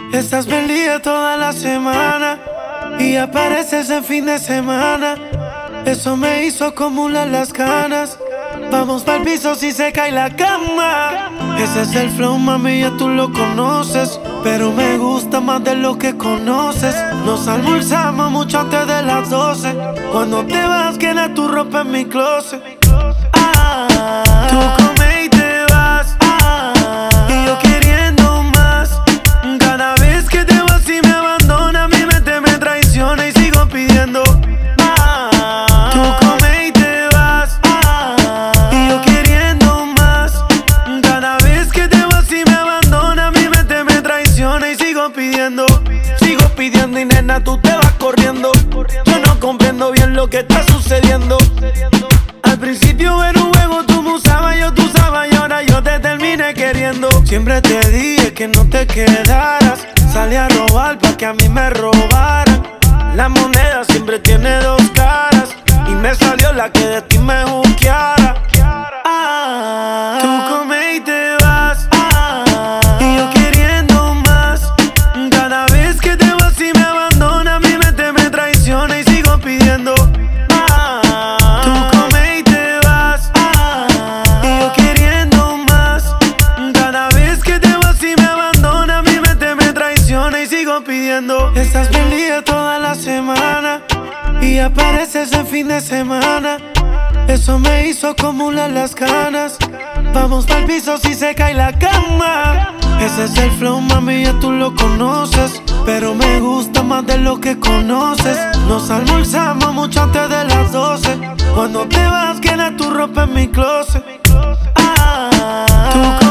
Estás perdida toda la semana y apareces en fin de semana. Eso me hizo acumular las ganas. Vamos pa'l piso si se cae la cama. Ese es el flow, mami, ya tú lo conoces, pero me gusta más de lo que conoces. Nos almorzamos mucho antes de las 12. Cuando te vas, queda tu ropa en mi closet. Tú comes y te vas, y yo queriendo más. Cada vez que te vas y me abandonas, mi mente me traiciona y sigo pidiendo más. Tú comes y te vas, y yo queriendo más. Cada vez que te vas y me abandonas, mi mente me traiciona y sigo pidiendo y nena, tú te vas corriendo. Yo no comprendo bien lo que está sucediendo. Al principio era un juego, tú me usabas, yo te usaba y ahora yo te terminé queriendo. Siempre te dije que no te quedaras. Salí a robar pa' que a mí me robaran. La moneda siempre tiene dos caras y me salió la que de ti me juzgueara. Tú comes y te vas, y yo queriendo más. Cada vez que te vas y me abandonas, mi mente me traiciona y sigo pidiendo más. Tú comes y te vas, y yo queriendo más. Cada vez que te vas y me abandonas, mi mente me traiciona y sigo pidiendo. Estás perdida toda la semana y apareces en fin de semana. Eso me hizo acumular las ganas. Vamos pa'l piso si se cae la cama. Ese es el flow, mami, ya tú lo conoces, pero me gusta más de lo que conoces. Nos almorzamos mucho antes de las 12. Cuando te vas, queda tu ropa en mi closet. Tú